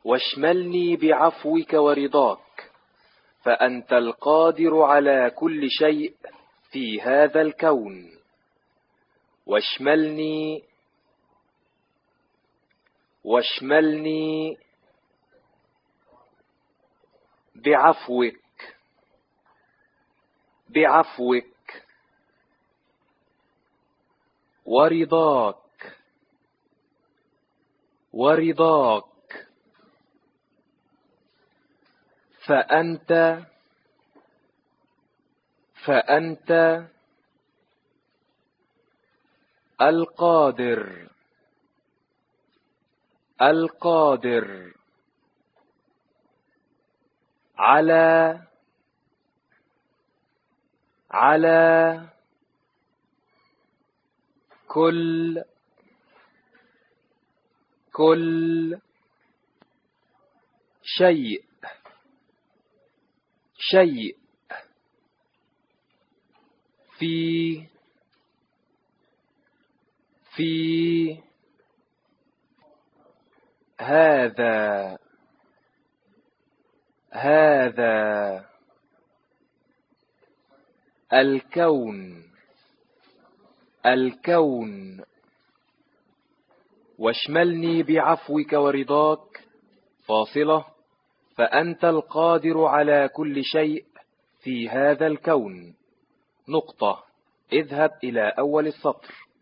واشملني بعفوك ورضاك، فأنت القادر على كل شيء في هذا الكون. واشملني بعفوك ورضاك، فأنت القادر على كل شيء في هذا الكون. واشملني بعفوك ورضاك فاصلة، فأنت القادر على كل شيء في هذا الكون نقطة. اذهب إلى أول السطر.